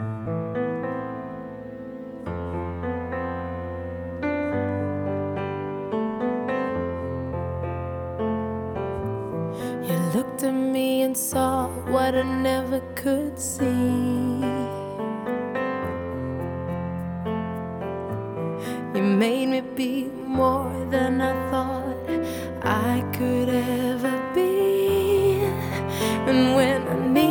You looked at me and saw what I never could see. You made me be more than I thought I could ever be. And when I need